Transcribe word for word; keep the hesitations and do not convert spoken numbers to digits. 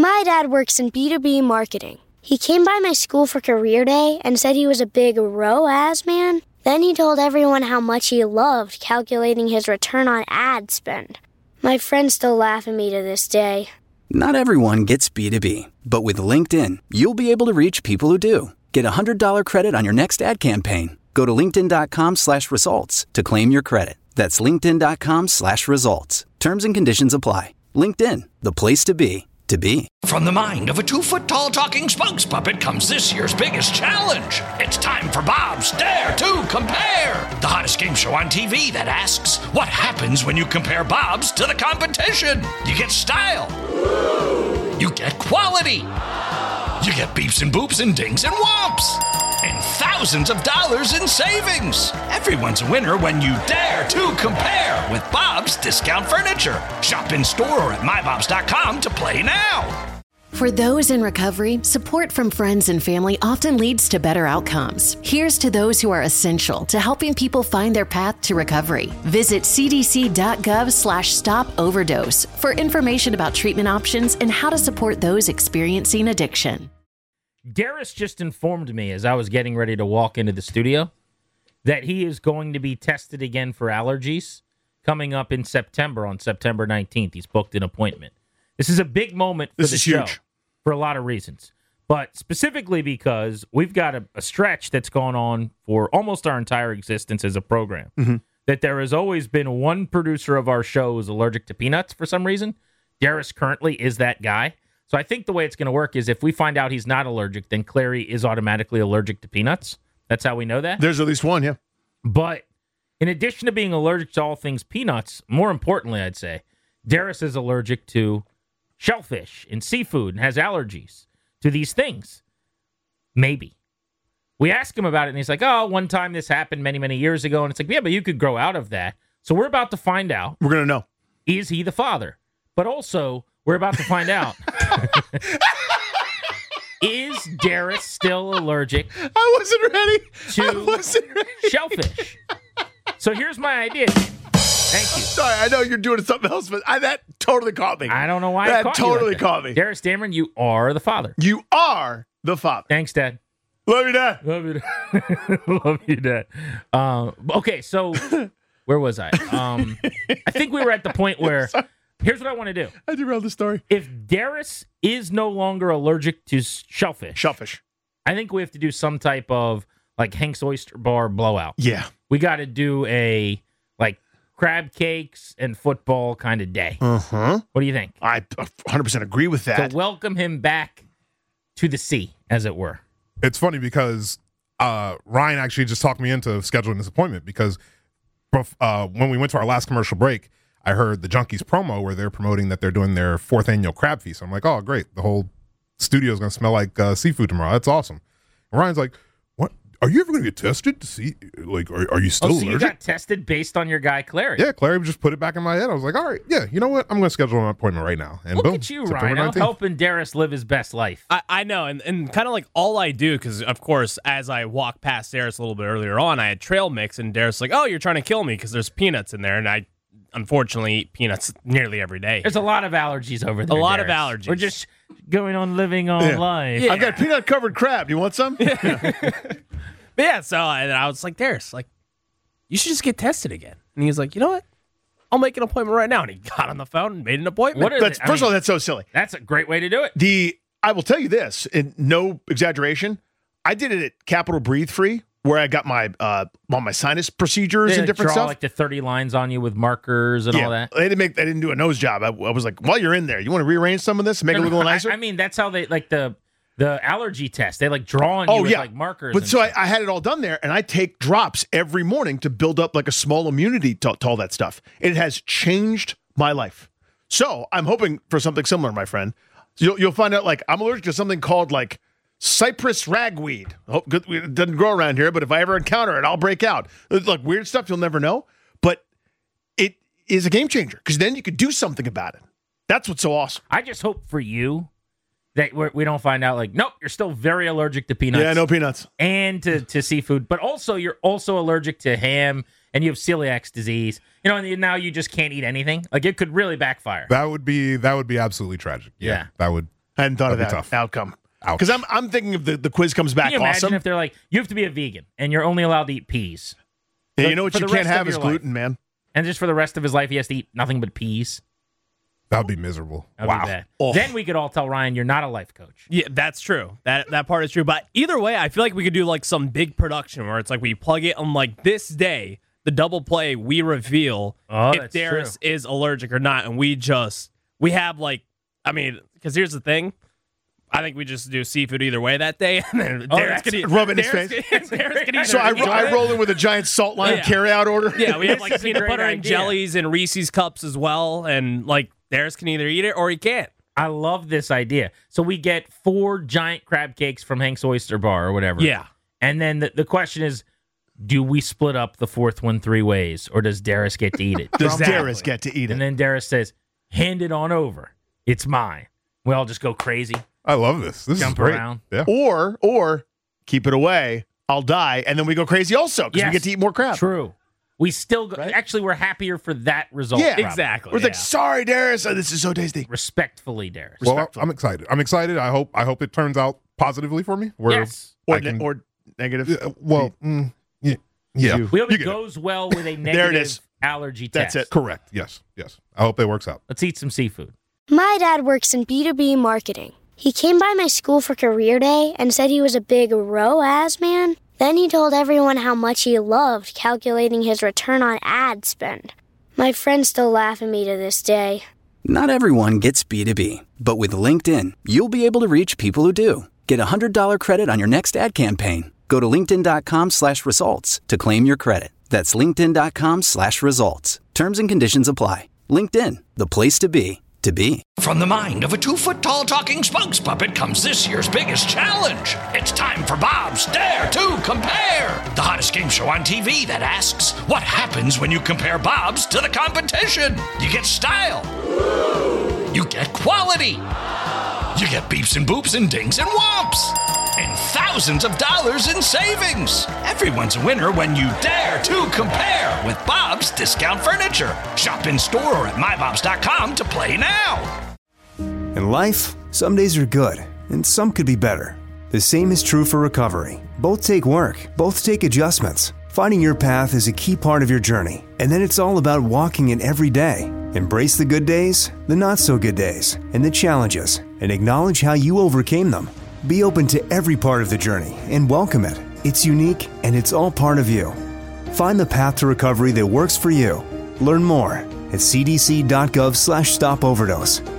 My dad works in B two B marketing. He came by my school for career day and said he was a big R O A S man. Then he told everyone how much he loved calculating his return on ad spend. My friends still laugh at me to this day. Not everyone gets B two B, but with LinkedIn, you'll be able to reach people who do. Get a one hundred dollars credit on your next ad campaign. Go to linkedin.com slash results to claim your credit. That's linkedin.com slash results. Terms and conditions apply. LinkedIn, the place to be, to be. From the mind of a two-foot-tall talking spokes puppet comes this year's biggest challenge. It's time for Bob's Dare to Compare, the hottest game show on T V that asks, what happens when you compare Bob's to the competition? You get style. You get quality. You get beeps and boops and dings and whomps. And thousands of dollars in savings. Everyone's a winner when you dare to compare with Bob's Discount Furniture. Shop in store or at my bobs dot com to play now. For those in recovery, support from friends and family often leads to better outcomes. Here's to those who are essential to helping people find their path to recovery. Visit cdc.gov slash stop overdose for information about treatment options and how to support those experiencing addiction. Darius just informed me as I was getting ready to walk into the studio that he is going to be tested again for allergies coming up in September, on September nineteenth. He's booked an appointment. This is a big moment for this the is show huge. For a lot of reasons, but specifically because we've got a, a stretch that's gone on for almost our entire existence as a program, mm-hmm. that there has always been one producer of our show who's allergic to peanuts for some reason. Darius currently is that guy. So I think the way it's going to work is if we find out he's not allergic, then Clary is automatically allergic to peanuts. That's how we know that. There's at least one, yeah. But in addition to being allergic to all things peanuts, more importantly, I'd say, Darius is allergic to shellfish and seafood and has allergies to these things. Maybe. We ask him about it, and he's like, oh, one time this happened many, many years ago. And it's like, yeah, but you could grow out of that. So we're about to find out. We're going to know. Is he the father? But also, we're about to find out. Is Darius still allergic I wasn't ready. to I wasn't ready. shellfish? So here's my idea. Thank you. Sorry, I know you're doing something else, but I, that totally caught me. I don't know why that I caught totally you like that. caught me. Darius Dameron, you are the father. You are the father. Thanks, Dad. Love you, Dad. Love you, Dad. Love you, Dad. Um, okay, so where was I? Um, I think we were at the point where here's what I want to do. I derailed the story. If Darius is no longer allergic to shellfish, shellfish, I think we have to do some type of like Hank's Oyster Bar blowout. Yeah, we got to do a like crab cakes and football kind of day. Uh huh. What do you think? I one hundred percent agree with that. To welcome him back to the sea, as it were. It's funny because uh, Ryan actually just talked me into scheduling this appointment because uh, when we went to our last commercial break, I heard the Junkies promo where they're promoting that they're doing their fourth annual crab feast. I'm like, oh, great. The whole studio is going to smell like uh, seafood tomorrow. That's awesome. And Ryan's like, what? Are you ever going to get tested to see? Like, are, are you still oh, so allergic? You got tested based on your guy, Clary. Yeah, Clary just put it back in my head. I was like, all right, yeah, you know what? I'm going to schedule an appointment right now. And Look boom, at you, September Rhino, nineteenth. helping Darius live his best life. I, I know, and, and kind of like all I do, because, of course, as I walked past Darius a little bit earlier on, I had trail mix, and Darius like, oh, you're trying to kill me because there's peanuts in there, and I unfortunately eat peanuts nearly every day. There's a lot of allergies over there. A lot Darius. of allergies. We're just going on living on Yeah. life. Yeah. I've got peanut covered crab. You want some? But yeah, so I, I was like, Darius, like, you should just get tested again. And he was like, you know what? I'll make an appointment right now. And he got on the phone and made an appointment. What are That's, the- I first mean, of all, that's so silly. That's a great way to do it. The I will tell you this, in no exaggeration, I did it at Capital Breathe Free, where I got my uh, all my sinus procedures They and different draw stuff. like the thirty lines on you with markers and yeah, all that. they didn't make. They didn't do a nose job. I, I was like, while you're in there, you want to rearrange some of this and make it look a little nicer. I, I mean, that's how they like the the allergy test. They like draw on oh you with yeah, like markers. But and so I, stuff. I had it all done there, and I take drops every morning to build up like a small immunity to, to all that stuff. It has changed my life. So I'm hoping for something similar, my friend. You'll, you'll find out like I'm allergic to something called like cypress ragweed. Hope good, it doesn't grow around here, but if I ever encounter it, I'll break out. It's like weird stuff you'll never know, but it is a game changer because then you could do something about it. That's what's so awesome. I just hope for you that we're, we don't find out like, nope, you're still very allergic to peanuts. Yeah, no peanuts. And to, to seafood, but also you're also allergic to ham and you have celiac disease. You know, and now you just can't eat anything. Like it could really backfire. That would be that would be absolutely tragic. Yeah, Yeah. that would I hadn't thought That'd be of that tough. outcome. Ouch. Because I'm I'm thinking if the, the quiz comes back Can you imagine awesome. if they're like, you have to be a vegan and you're only allowed to eat peas? Yeah, you know what for you the can't rest of have is your life. gluten, man. And just for the rest of his life, he has to eat nothing but peas. That would be miserable. That'd wow. be bad. Oh. Then we could all tell Ryan you're not a life coach. Yeah, that's true. That that part is true. But either way, I feel like we could do like some big production where it's like we plug it on like this day, the double play, we reveal Oh, if that's Darius true. is allergic or not, and we just we have like I mean, because here's the thing. I think we just do seafood either way that day, and then Oh, Darius that's- can eat, rub it in his Darius face. Can, Darius can either So I, enjoy I it- roll in with a giant salt line Yeah. carry-out order. Yeah, we have like This is a peanut great butter and idea. jellies and Reese's cups as well, and like Darius can either eat it or he can't. I love this idea. So we get four giant crab cakes from Hank's Oyster Bar or whatever. Yeah. And then the, the question is, do we split up the fourth one three ways, or does Darius get to eat it? Does Exactly. Darius get to eat it? And then Darius says, hand it on over. It's mine. We all just go crazy. I love this. This Jump is great. around. Yeah. or or keep it away. I'll die, and then we go crazy also because Yes. we get to eat more crab. True. We still go, actually, we're happier for that result. Yeah. probably. Exactly. We're yeah. like, sorry, Darius, oh, this is so tasty. Respectfully, Darius. Well, Respectful. I'm excited. I'm excited. I hope. I hope it turns out positively for me. Where Yes. Or, I ne- can- or negative. Yeah, well, mm, yeah, yeah. You- We hope You it get it. goes well with a There it negative is. allergy That's test. it. Correct. Yes. Yes. I hope it works out. Let's eat some seafood. My dad works in B two B marketing. He came by my school for career day and said he was a big R O A S man. Then he told everyone how much he loved calculating his return on ad spend. My friends still laugh at me to this day. Not everyone gets B two B, but with LinkedIn, you'll be able to reach people who do. Get a one hundred dollars credit on your next ad campaign. Go to linkedin.com slash results to claim your credit. That's linkedin.com slash results. Terms and conditions apply. LinkedIn, the place to be, to be. From the mind of a two-foot-tall talking spokes puppet comes this year's biggest challenge. It's time for Bob's Dare to Compare, the hottest game show on T V that asks, what happens when you compare Bob's to the competition? You get style. You get quality. You get beeps and boops and dings and whomps. And thousands of dollars in savings. Everyone's a winner when you dare to compare with Bob's Discount Furniture. Shop in store or at my bobs dot com to play now. In life, some days are good, and some could be better. The same is true for recovery. Both take work, both take adjustments. Finding your path is a key part of your journey, and then it's all about walking it every day. Embrace the good days, the not so good days, and the challenges, and acknowledge how you overcame them. Be open to every part of the journey and welcome it. It's unique, and it's all part of you. Find the path to recovery that works for you. Learn more at cdc.gov slash stop overdose.